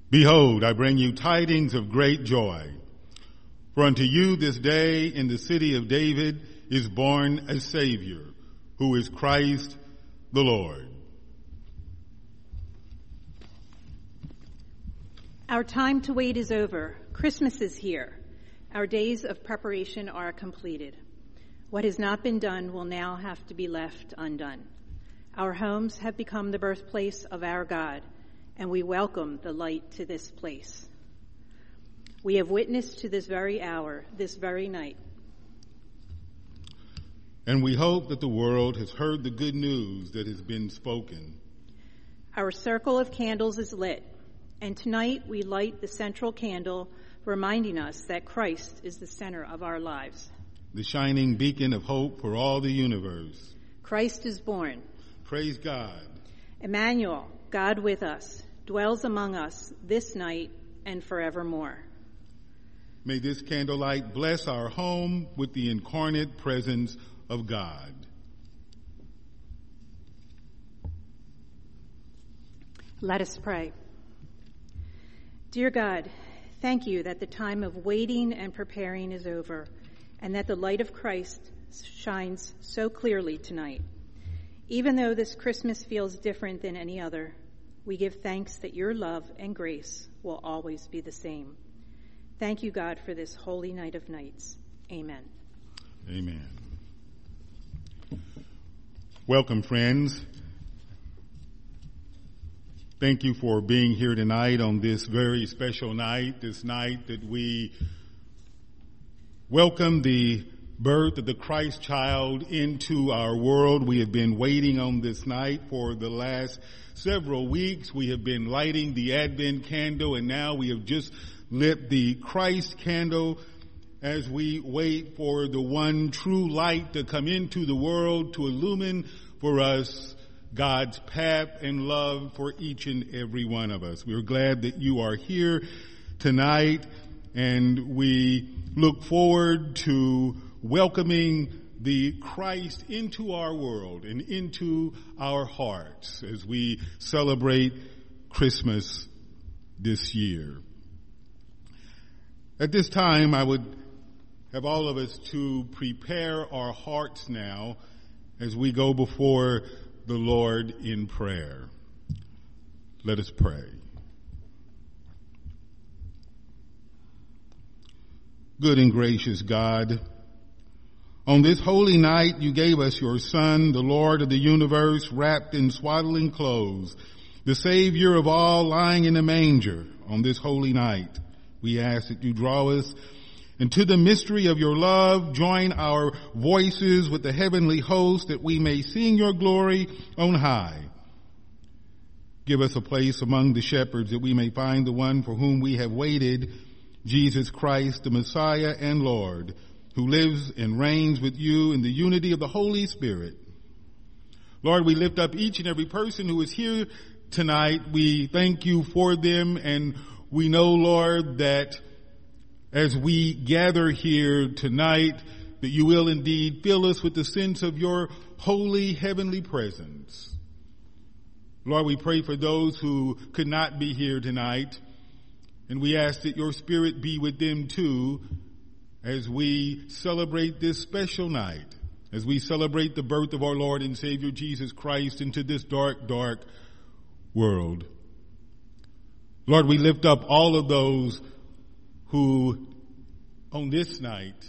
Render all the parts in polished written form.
Behold, I bring you tidings of great joy. For unto you this day in the city of David is born a Savior, who is Christ the Lord. Our time to wait is over. Christmas is here. Our days of preparation are completed. What has not been done will now have to be left undone. Our homes have become the birthplace of our God, and we welcome the light to this place. We have witnessed to this very hour, this very night. And we hope that the world has heard the good news that has been spoken. Our circle of candles is lit, and tonight we light the central candle, reminding us that Christ is the center of our lives. The shining beacon of hope for all the universe. Christ is born. Praise God. Emmanuel, God with us, dwells among us this night and forevermore. May this candlelight bless our home with the incarnate presence of God. Let us pray. Dear God, thank you that the time of waiting and preparing is over, and that the light of Christ shines so clearly tonight. Even though this Christmas feels different than any other, we give thanks that your love and grace will always be the same. Thank you, God, for this holy night of nights. Amen. Amen. Welcome, friends. Thank you for being here tonight on this very special night, this night that we welcome the birth of the Christ child into our world. We have been waiting on this night for the last several weeks. We have been lighting the Advent candle, and now we have just lit the Christ candle as we wait for the one true light to come into the world to illumine for us God's path and love for each and every one of us. We're glad that you are here tonight, and we look forward to welcoming the Christ into our world and into our hearts as we celebrate Christmas this year. At this time, I would have all of us to prepare our hearts now as we go before the Lord in prayer. Let us pray. Good and gracious God, on this holy night you gave us your Son, the Lord of the universe, wrapped in swaddling clothes, the Savior of all, lying in a manger. On this holy night, we ask that you draw us into the mystery of your love, join our voices with the heavenly host, that we may sing your glory on high. Give us a place among the shepherds, that we may find the one for whom we have waited, Jesus Christ, the Messiah and Lord, who lives and reigns with you in the unity of the Holy Spirit. Lord, we lift up each and every person who is here tonight. We thank you for them, and we know, Lord, that as we gather here tonight, that you will indeed fill us with the sense of your holy heavenly presence. Lord, we pray for those who could not be here tonight, and we ask that your Spirit be with them too as we celebrate this special night, as we celebrate the birth of our Lord and Savior Jesus Christ into this dark, dark world. Lord, we lift up all of those who on this night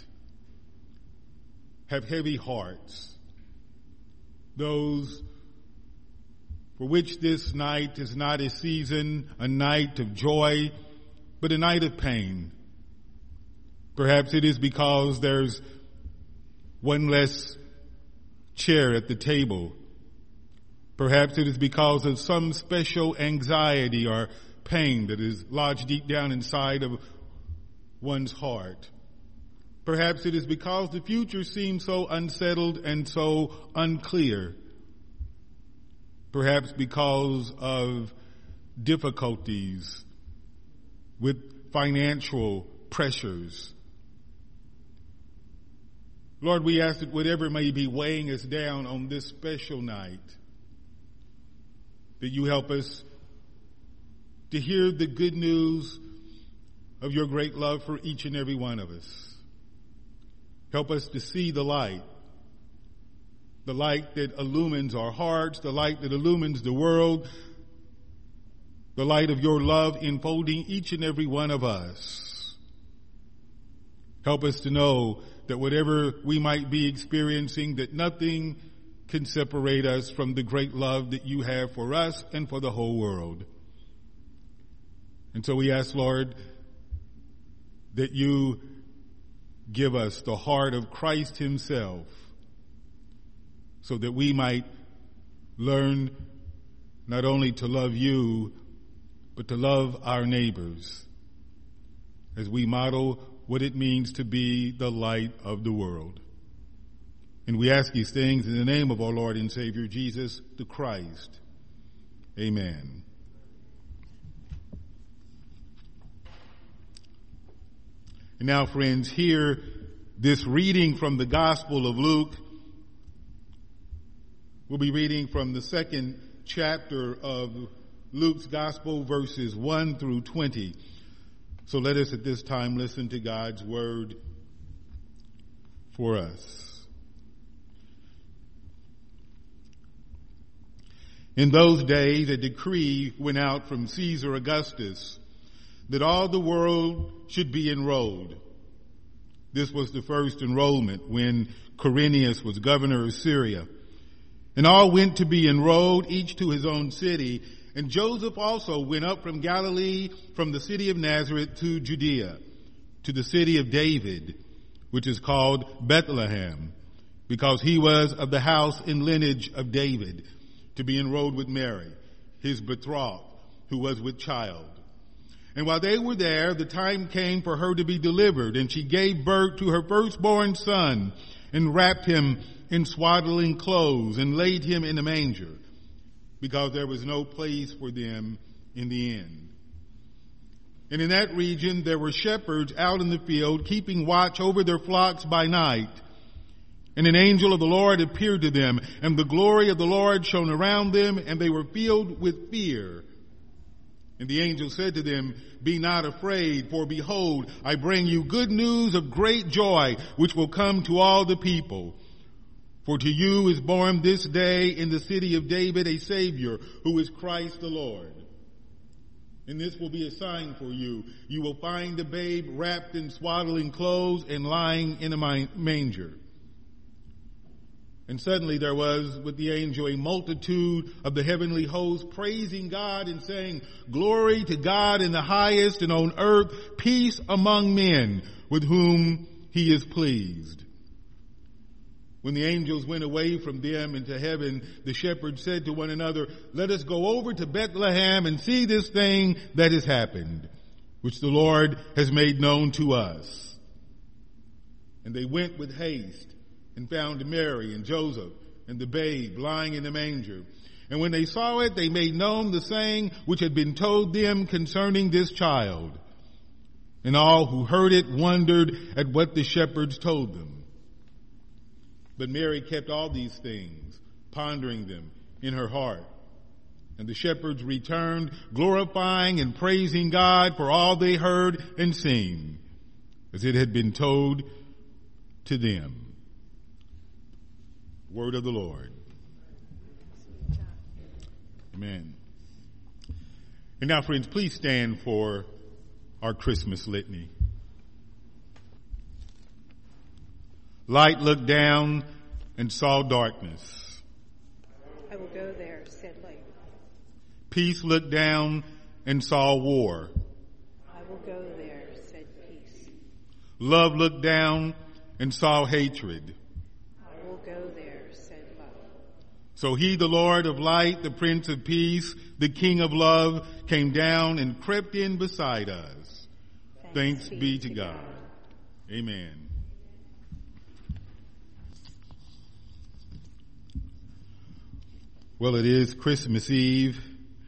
have heavy hearts, those for which this night is not a season, a night of joy, but a night of pain. Perhaps it is because there's one less chair at the table. Perhaps it is because of some special anxiety or pain that is lodged deep down inside of one's heart. Perhaps it is because the future seems so unsettled and so unclear. Perhaps because of difficulties with financial pressures. Lord, we ask that whatever may be weighing us down on this special night, that you help us to hear the good news of your great love for each and every one of us. Help us to see the light that illumines our hearts, the light that illumines the world, the light of your love enfolding each and every one of us. Help us to know that whatever we might be experiencing, that nothing can separate us from the great love that you have for us and for the whole world. And so we ask, Lord, that you give us the heart of Christ himself so that we might learn not only to love you, but to love our neighbors as we model what it means to be the light of the world. And we ask these things in the name of our Lord and Savior, Jesus the Christ. Amen. And now, friends, hear this reading from the Gospel of Luke. We'll be reading from the second chapter of Luke's Gospel, verses 1 through 20. So let us at this time listen to God's word for us. In those days, a decree went out from Caesar Augustus that all the world should be enrolled. This was the first enrollment when Quirinius was governor of Syria. And all went to be enrolled, each to his own city. And Joseph also went up from Galilee, from the city of Nazareth to Judea, to the city of David, which is called Bethlehem, because he was of the house and lineage of David, to be enrolled with Mary, his betrothed, who was with child. And while they were there, the time came for her to be delivered, and she gave birth to her firstborn son, and wrapped him in swaddling clothes, and laid him in a manger, because there was no place for them in the inn. And in that region there were shepherds out in the field, keeping watch over their flocks by night. And an angel of the Lord appeared to them, and the glory of the Lord shone around them, and they were filled with fear. And the angel said to them, "Be not afraid, for behold, I bring you good news of great joy, which will come to all the people. For to you is born this day in the city of David a Savior, who is Christ the Lord. And this will be a sign for you. You will find the babe wrapped in swaddling clothes and lying in a manger." And suddenly there was with the angel a multitude of the heavenly hosts praising God and saying, "Glory to God in the highest, and on earth peace among men with whom he is pleased." When the angels went away from them into heaven, the shepherds said to one another, "Let us go over to Bethlehem and see this thing that has happened, which the Lord has made known to us." And they went with haste and found Mary and Joseph and the babe lying in the manger. And when they saw it, they made known the saying which had been told them concerning this child. And all who heard it wondered at what the shepherds told them. But Mary kept all these things, pondering them in her heart. And the shepherds returned, glorifying and praising God for all they heard and seen, as it had been told to them. Word of the Lord. Amen. And now, friends, please stand for our Christmas litany. Light looked down and saw darkness. I will go there, said light. Peace looked down and saw war. I will go there, said peace. Love looked down and saw hatred. I will go there, said love. So he, the Lord of light, the Prince of Peace, the King of love, came down and crept in beside us. Thanks be to God. Amen. Well, it is Christmas Eve.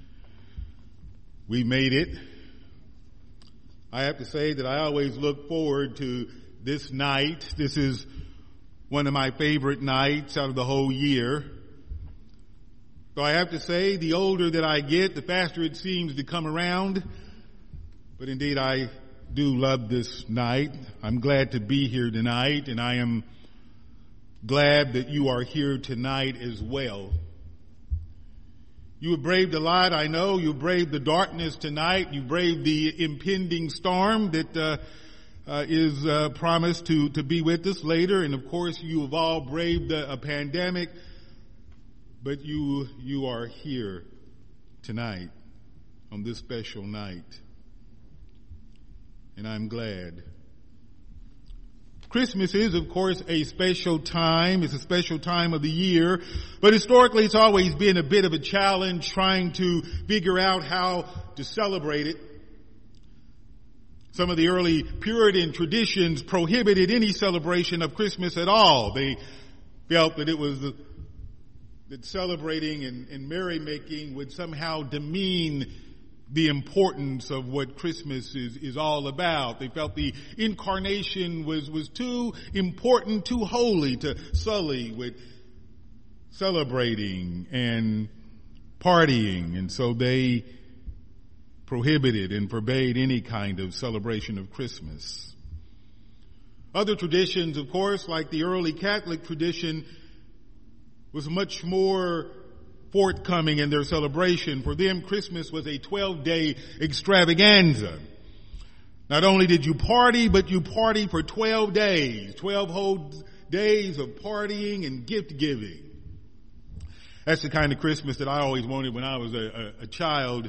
We made it. I have to say that I always look forward to this night. This is one of my favorite nights out of the whole year. Though I have to say, the older that I get, the faster it seems to come around. But indeed, I do love this night. I'm glad to be here tonight, and I am glad that you are here tonight as well. You have braved a lot, I know. You braved the darkness tonight. You braved the impending storm that is promised to be with us later. And of course, you have all braved a pandemic. But you are here tonight on this special night. And I'm glad. Christmas is, of course, a special time. It's a special time of the year. But historically, it's always been a bit of a challenge trying to figure out how to celebrate it. Some of the early Puritan traditions prohibited any celebration of Christmas at all. They felt that it was that celebrating and merrymaking would somehow demean the importance of what Christmas is all about. They felt the incarnation was too important, too holy to sully with celebrating and partying. And so they prohibited and forbade any kind of celebration of Christmas. Other traditions, of course, like the early Catholic tradition, was much more forthcoming in their celebration. For them, Christmas was a 12-day extravaganza. Not only did you party, but you partied for 12 days, 12 whole days of partying and gift giving. That's the kind of Christmas that I always wanted when I was a child.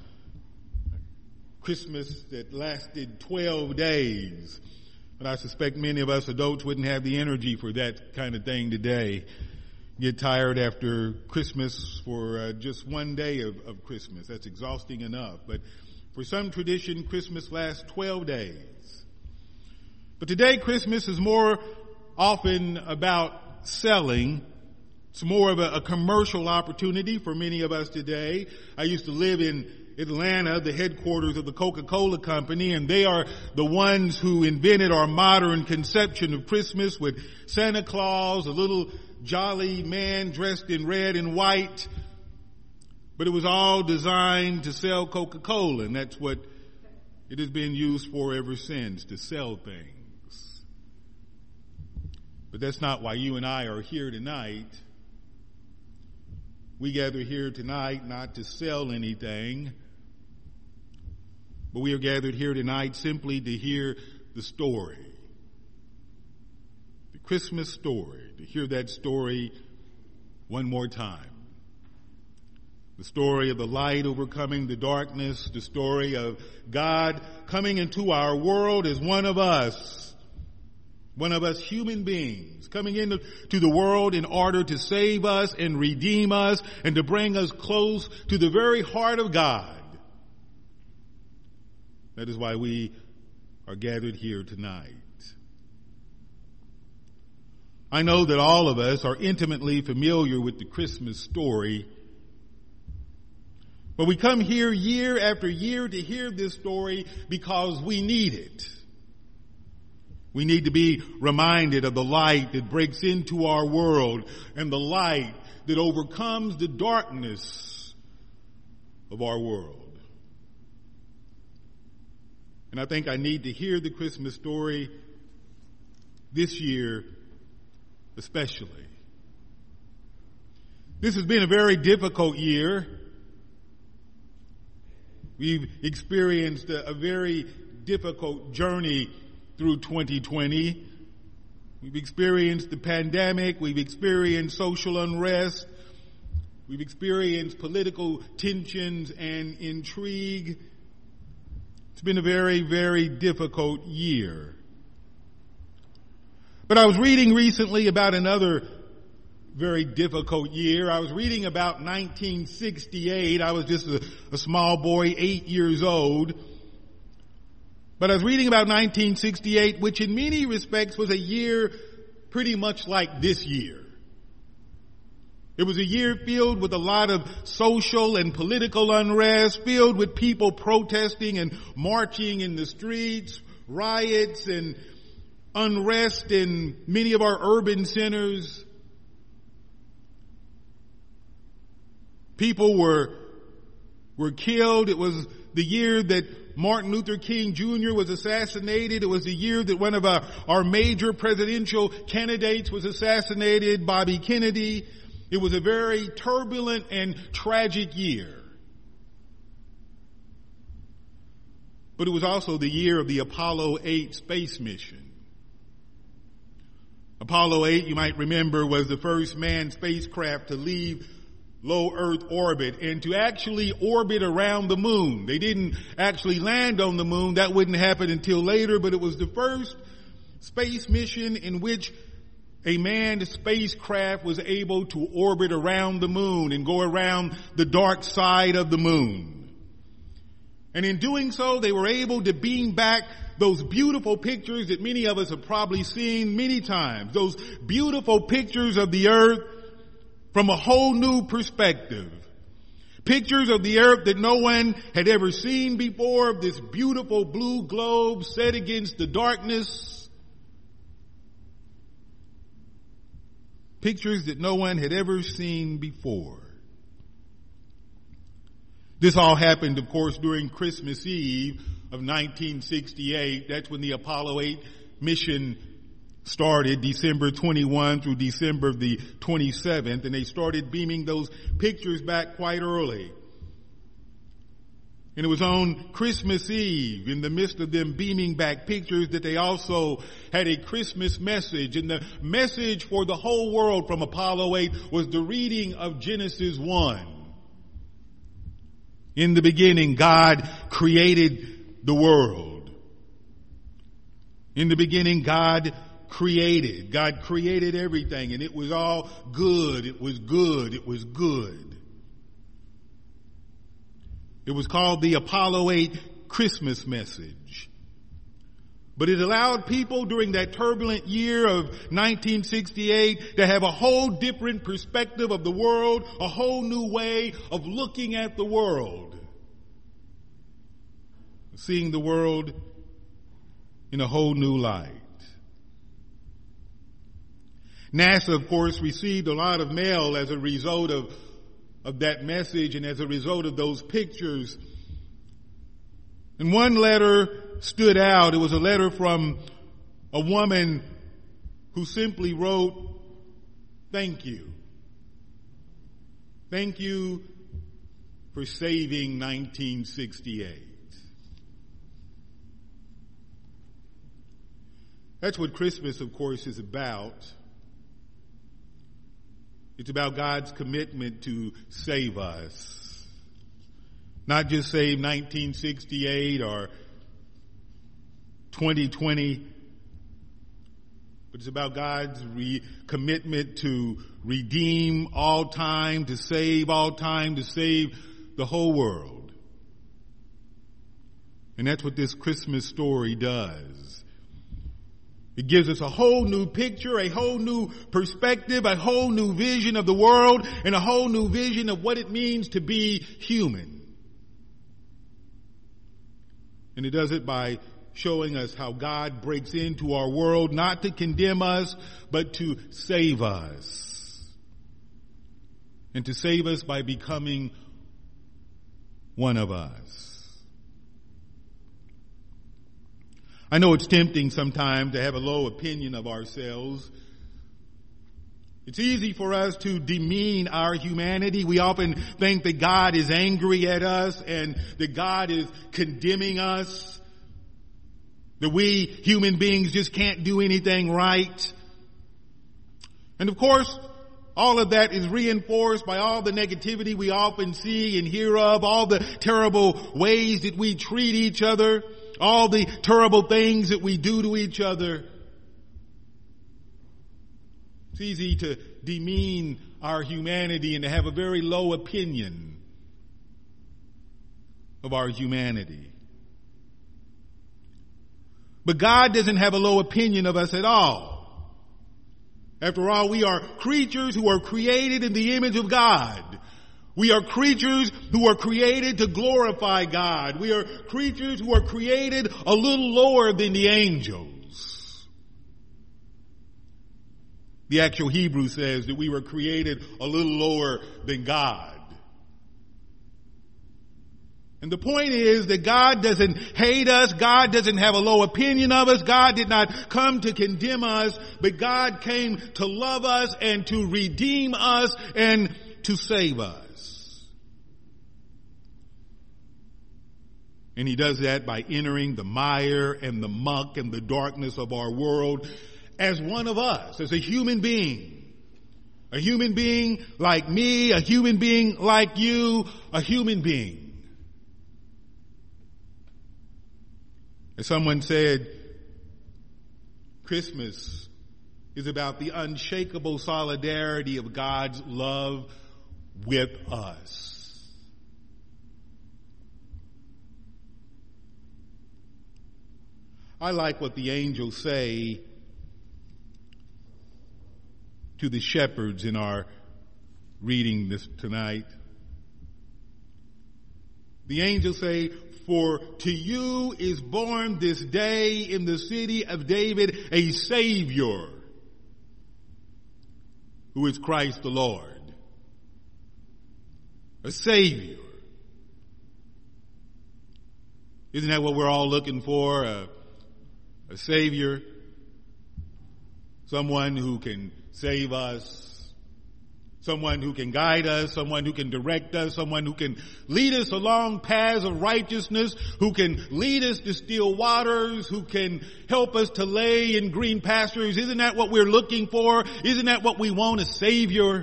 Christmas that lasted 12 days. But I suspect many of us adults wouldn't have the energy for that kind of thing today. Get tired after Christmas for just one day of Christmas. That's exhausting enough. But for some tradition, Christmas lasts 12 days. But today, Christmas is more often about selling. It's more of a commercial opportunity for many of us today. I used to live in Atlanta, the headquarters of the Coca-Cola Company, and they are the ones who invented our modern conception of Christmas with Santa Claus, a little jolly man dressed in red and white. But it was all designed to sell Coca-Cola, and that's what it has been used for ever since, to sell things. But that's not why you and I are here tonight. We gather here tonight not to sell anything, but we are gathered here tonight simply to hear the story. The Christmas story, to hear that story one more time. The story of the light overcoming the darkness, the story of God coming into our world as one of us human beings, coming into the world in order to save us and redeem us and to bring us close to the very heart of God. That is why we are gathered here tonight. I know that all of us are intimately familiar with the Christmas story, but we come here year after year to hear this story because we need it. We need to be reminded of the light that breaks into our world and the light that overcomes the darkness of our world. And I think I need to hear the Christmas story this year especially. This has been a very difficult year. We've experienced a very difficult journey through 2020. We've experienced the pandemic. We've experienced social unrest. We've experienced political tensions and intrigue. It's been a very, very difficult year. But I was reading recently about another very difficult year. I was reading about 1968. I was just a small boy, 8 years old. But I was reading about 1968, which in many respects was a year pretty much like this year. It was a year filled with a lot of social and political unrest, filled with people protesting and marching in the streets, riots and unrest in many of our urban centers. People were killed. It was the year that Martin Luther King Jr. was assassinated. It was the year that one of our major presidential candidates was assassinated, Bobby Kennedy. It was a very turbulent and tragic year. But it was also the year of the Apollo 8 space mission. Apollo 8, you might remember, was the first manned spacecraft to leave low Earth orbit and to actually orbit around the moon. They didn't actually land on the moon. That wouldn't happen until later, but it was the first space mission in which a manned spacecraft was able to orbit around the moon and go around the dark side of the moon. And in doing so, they were able to beam back those beautiful pictures that many of us have probably seen many times. Those beautiful pictures of the earth from a whole new perspective. Pictures of the earth that no one had ever seen before, of this beautiful blue globe set against the darkness. Pictures that no one had ever seen before. This all happened, of course, during Christmas Eve of 1968. That's when the Apollo 8 mission started, December 21 through December the 27th, and they started beaming those pictures back quite early. And it was on Christmas Eve, in the midst of them beaming back pictures, that they also had a Christmas message. And the message for the whole world from Apollo 8 was the reading of Genesis 1. In the beginning, God created the world. In the beginning, God created everything, and it was all good. It was good. It was good. It was called the Apollo 8 Christmas message. But it allowed people during that turbulent year of 1968 to have a whole different perspective of the world, a whole new way of looking at the world. Seeing the world in a whole new light. NASA, of course, received a lot of mail as a result of that message and as a result of those pictures. And one letter stood out. It was a letter from a woman who simply wrote, "Thank you. Thank you for saving 1968. That's what Christmas, of course, is about. It's about God's commitment to save us. Not just save 1968 or 2020, but it's about God's commitment to redeem all time, to save all time, to save the whole world. And that's what this Christmas story does. It gives us a whole new picture, a whole new perspective, a whole new vision of the world, and a whole new vision of what it means to be human. And it does it by showing us how God breaks into our world, not to condemn us, but to save us. And to save us by becoming one of us. I know it's tempting sometimes to have a low opinion of ourselves. It's easy for us to demean our humanity. We often think that God is angry at us and that God is condemning us. That we human beings just can't do anything right. And of course, all of that is reinforced by all the negativity we often see and hear of, all the terrible ways that we treat each other, all the terrible things that we do to each other. It's easy to demean our humanity and to have a very low opinion of our humanity. But God doesn't have a low opinion of us at all. After all, we are creatures who are created in the image of God. We are creatures who are created to glorify God. We are creatures who are created a little lower than the angels. The actual Hebrew says that we were created a little lower than God. And the point is that God doesn't hate us. God doesn't have a low opinion of us. God did not come to condemn us, but God came to love us and to redeem us and to save us. And he does that by entering the mire and the muck and the darkness of our world as one of us, as a human being. A human being like me, a human being like you, a human being. As someone said, Christmas is about the unshakable solidarity of God's love with us. I like what the angels say to the shepherds in our reading this tonight. The angels say, "For to you is born this day in the city of David a Savior, who is Christ the Lord." A Savior. Isn't that what we're all looking for? A Savior. Someone who can save us. Someone who can guide us. Someone who can direct us. Someone who can lead us along paths of righteousness. Who can lead us to still waters. Who can help us to lay in green pastures. Isn't that what we're looking for? Isn't that what we want? A Savior.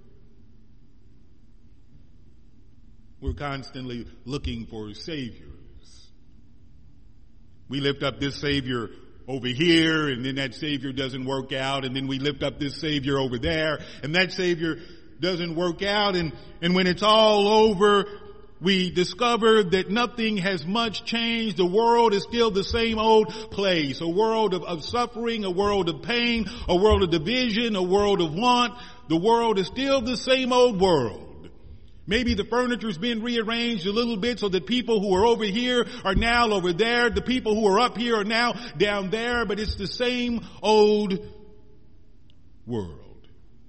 We're constantly looking for saviors. We lift up this Savior over here, and then that Savior doesn't work out, and then we lift up this Savior over there, and that Savior doesn't work out, and when it's all over, we discover that nothing has much changed. The world is still the same old place. A world of suffering, a world of pain, a world of division, a world of want. The world is still the same old world. Maybe the furniture's been rearranged a little bit so that people who are over here are now over there. The people who are up here are now down there, but it's the same old world.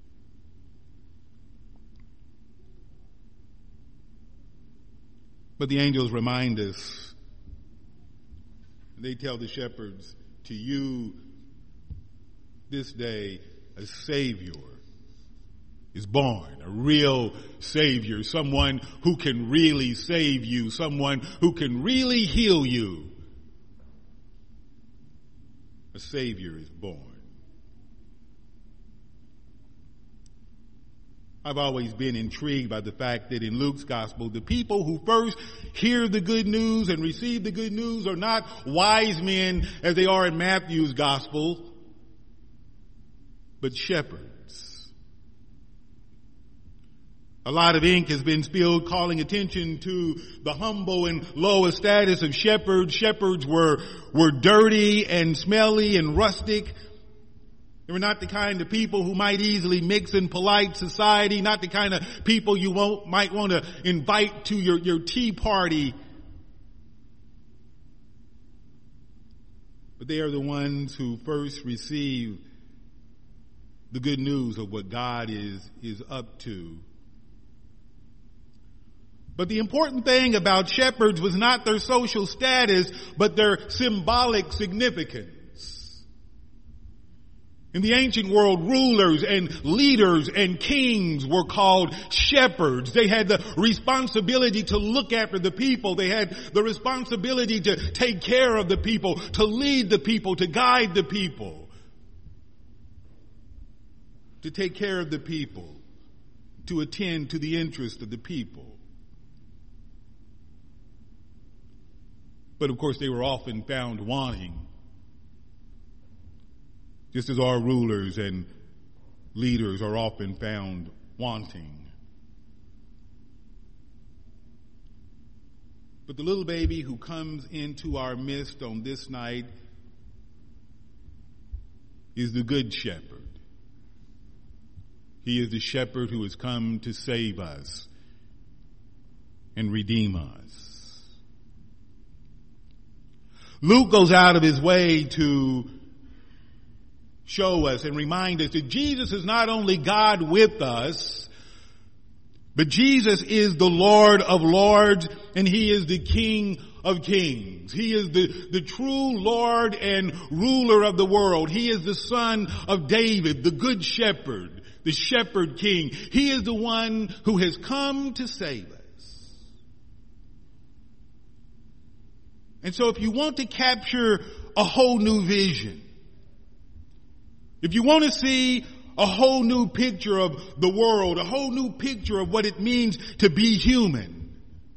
But the angels remind us, they tell the shepherds, to you this day a Savior is born, a real Savior, someone who can really save you, someone who can really heal you. A Savior is born. I've always been intrigued by the fact that in Luke's gospel, the people who first hear the good news and receive the good news are not wise men as they are in Matthew's gospel, but shepherds. A lot of ink has been spilled calling attention to the humble and low status of shepherds. Shepherds were dirty and smelly and rustic. They were not the kind of people who might easily mix in polite society, not the kind of people you might want to invite to your tea party. But they are the ones who first receive the good news of what God is up to. But the important thing about shepherds was not their social status, but their symbolic significance. In the ancient world, rulers and leaders and kings were called shepherds. They had the responsibility to look after the people. They had the responsibility to take care of the people, to lead the people, to guide the people, to take care of the people, to attend to the interest of the people. But of course, they were often found wanting, just as our rulers and leaders are often found wanting. But the little baby who comes into our midst on this night is the good shepherd. He is the shepherd who has come to save us and redeem us. Luke goes out of his way to show us and remind us that Jesus is not only God with us, But Jesus is the Lord of lords, and he is the King of kings. He is the true Lord and ruler of the world. He is the Son of David, the Good Shepherd, the Shepherd King. He is the one who has come to save us. And so if you want to capture a whole new vision, if you want to see a whole new picture of the world, a whole new picture of what it means to be human,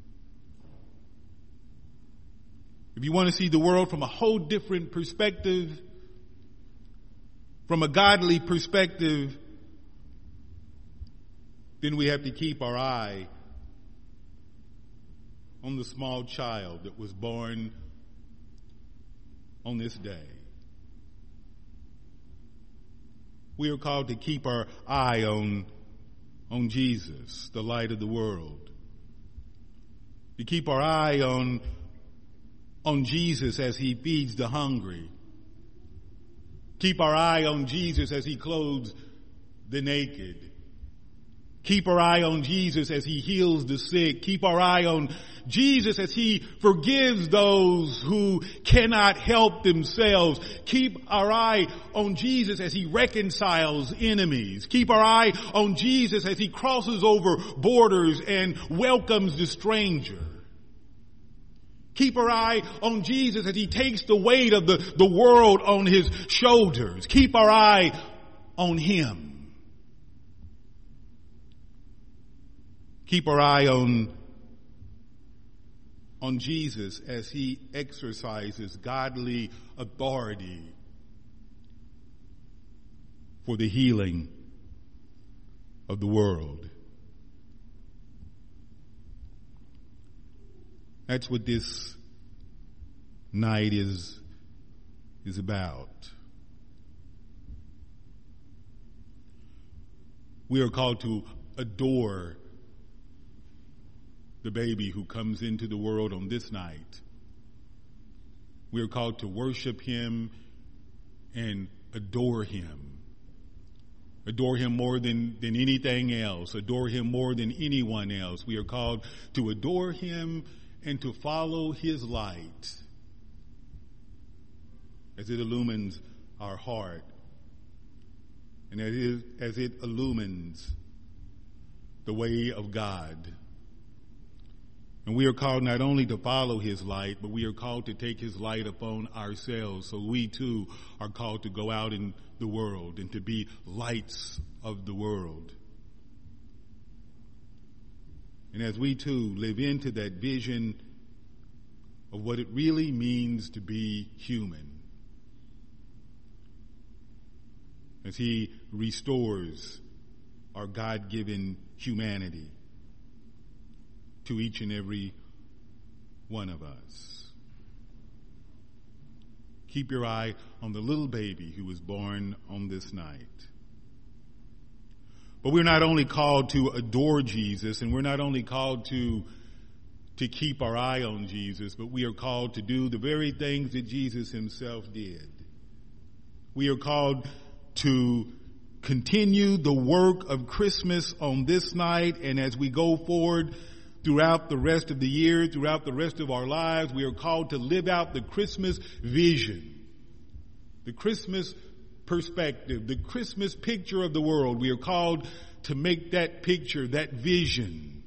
if you want to see the world from a whole different perspective, from a godly perspective, then we have to keep our eye on the small child that was born on this day. We are called to keep our eye on Jesus, the light of the world. To keep our eye on Jesus as he feeds the hungry. Keep our eye on Jesus as he clothes the naked. Keep our eye on Jesus as he heals the sick. Keep our eye on Jesus as he forgives those who cannot help themselves. Keep our eye on Jesus as he reconciles enemies. Keep our eye on Jesus as he crosses over borders and welcomes the stranger. Keep our eye on Jesus as he takes the weight of the world on his shoulders. Keep our eye on him. Keep our eye on Jesus as he exercises godly authority for the healing of the world. That's what this night is about. We are called to adore the baby who comes into the world on this night. We are called to worship him and adore him. Adore him more than anything else. Adore him more than anyone else. We are called to adore him and to follow his light as it illumines our heart and as it illumines the way of God. And we are called not only to follow his light, but we are called to take his light upon ourselves. So we too are called to go out in the world and to be lights of the world. And as we too live into that vision of what it really means to be human, as he restores our God-given humanity to each and every one of us. Keep your eye on the little baby who was born on this night. But we're not only called to adore Jesus, and we're not only called to keep our eye on Jesus, but we are called to do the very things that Jesus himself did. We are called to continue the work of Christmas on this night, and as we go forward throughout the rest of the year, throughout the rest of our lives, we are called to live out the Christmas vision, the Christmas perspective, the Christmas picture of the world. We are called to make that picture, that vision,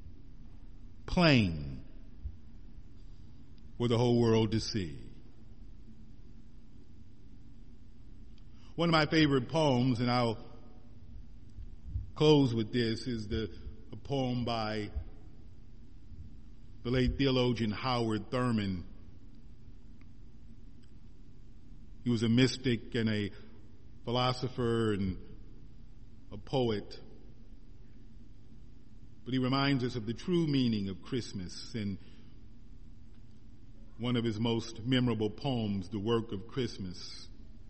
plain for the whole world to see. One of my favorite poems, and I'll close with this, is a poem by the late theologian Howard Thurman. He was a mystic and a philosopher and a poet. But he reminds us of the true meaning of Christmas. And one of his most memorable poems, The Work of Christmas.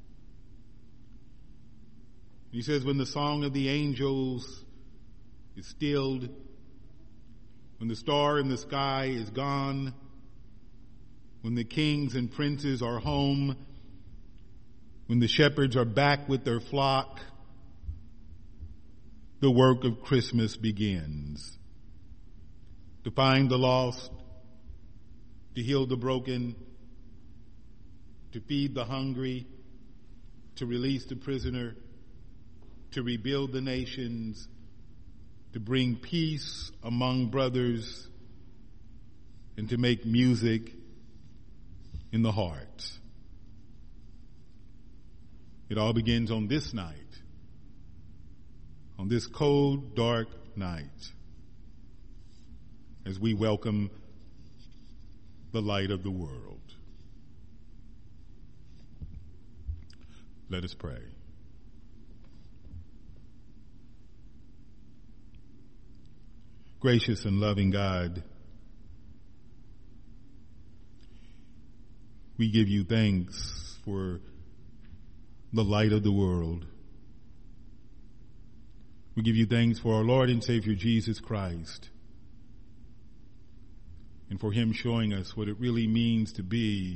He says, when the song of the angels is stilled, when the star in the sky is gone, when the kings and princes are home, when the shepherds are back with their flock, the work of Christmas begins. To find the lost, to heal the broken, to feed the hungry, to release the prisoner, to rebuild the nations, to bring peace among brothers, and to make music in the heart. It all begins on this night, on this cold, dark night, as we welcome the light of the world. Let us pray. Gracious and loving God, we give you thanks for the light of the world. We give you thanks for our Lord and Savior Jesus Christ, and for him showing us what it really means to be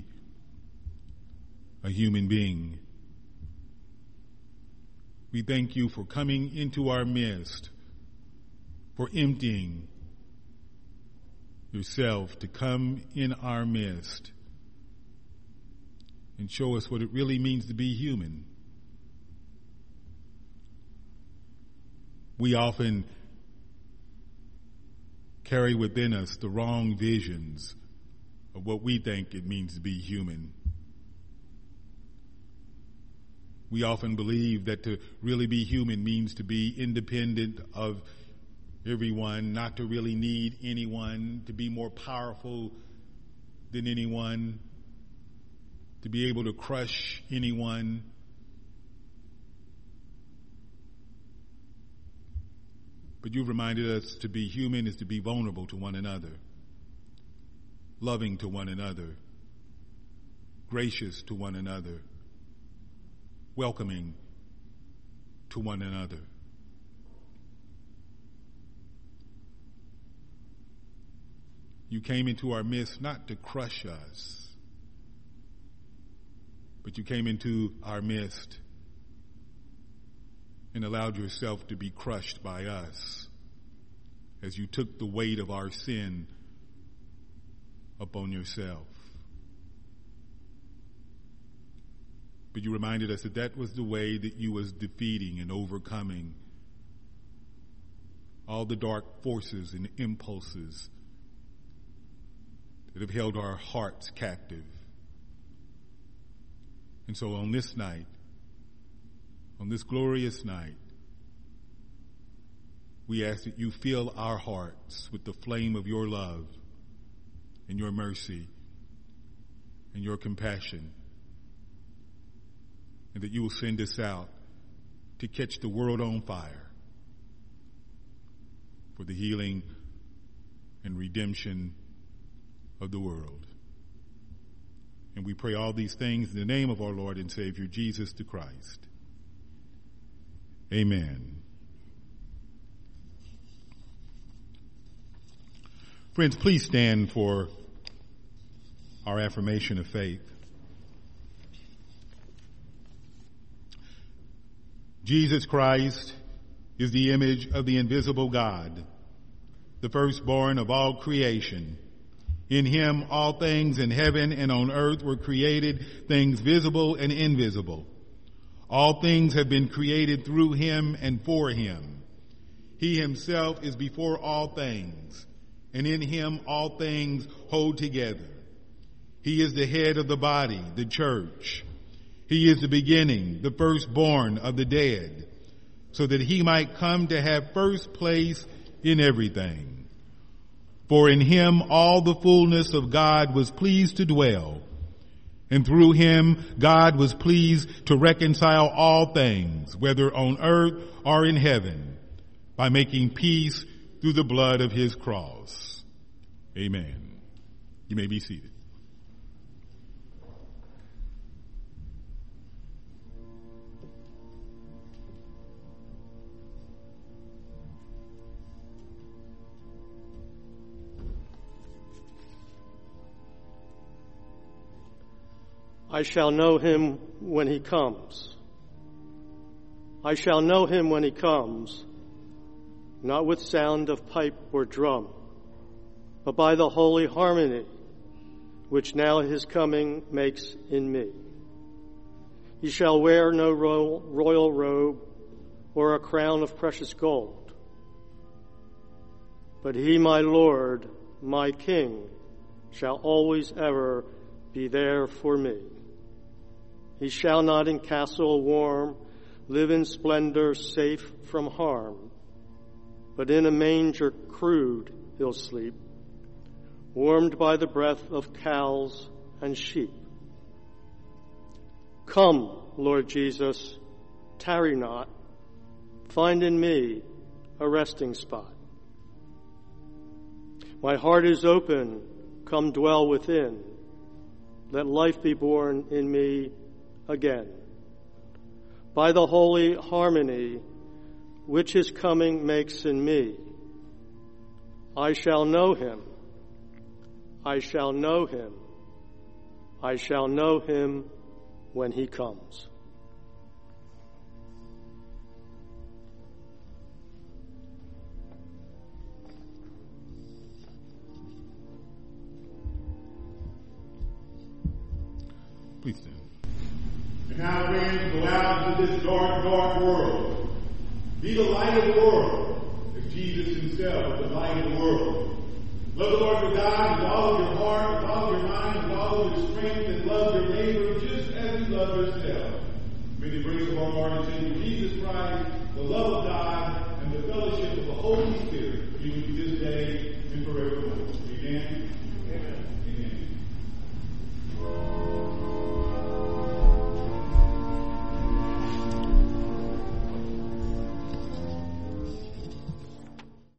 a human being. We thank you for coming into our midst, for emptying yourself to come in our midst and show us what it really means to be human. We often carry within us the wrong visions of what we think it means to be human. We often believe that to really be human means to be independent of everyone, not to really need anyone, to be more powerful than anyone, to be able to crush anyone. But you've reminded us to be human is to be vulnerable to one another, loving to one another, gracious to one another, welcoming to one another. You came into our midst not to crush us, but you came into our midst and allowed yourself to be crushed by us as you took the weight of our sin upon yourself. But you reminded us that that was the way that you was defeating and overcoming all the dark forces and impulses that have held our hearts captive. And so on this night, on this glorious night, we ask that you fill our hearts with the flame of your love and your mercy and your compassion, and that you will send us out to catch the world on fire for the healing and redemption of the world. And we pray all these things in the name of our Lord and Savior, Jesus the Christ. Amen. Friends, please stand for our affirmation of faith. Jesus Christ is the image of the invisible God, the firstborn of all creation. In him all things in heaven and on earth were created, things visible and invisible. All things have been created through him and for him. He himself is before all things, and in him all things hold together. He is the head of the body, the church. He is the beginning, the firstborn of the dead, so that he might come to have first place in everything. For in him all the fullness of God was pleased to dwell, and through him God was pleased to reconcile all things, whether on earth or in heaven, by making peace through the blood of his cross. Amen. You may be seated. I shall know him when he comes. I shall know him when he comes. not with sound of pipe or drum, but by the holy harmony which now his coming makes in me. He shall wear no royal robe or a crown of precious gold, but he, my Lord, my King, shall always ever be there for me. He shall not in castle warm live in splendor safe from harm, but in a manger crude he'll sleep, warmed by the breath of cows and sheep. Come, Lord Jesus, tarry not, find in me a resting spot. My heart is open, come dwell within. Let life be born in me again. By the holy harmony which his coming makes in me, I shall know him, I shall know him, I shall know him when he comes. Please stand. And now, friends, go out into this dark, dark world. Be the light of the world, as Jesus himself is the light of the world. Love the Lord your God with all of your heart, with all of your mind, with all of your strength, and love your neighbor just as you love yourself. May the grace of our Lord and Savior Jesus Christ, the love of God, and the fellowship of the Holy Spirit be with you this day and forevermore. Amen. Amen.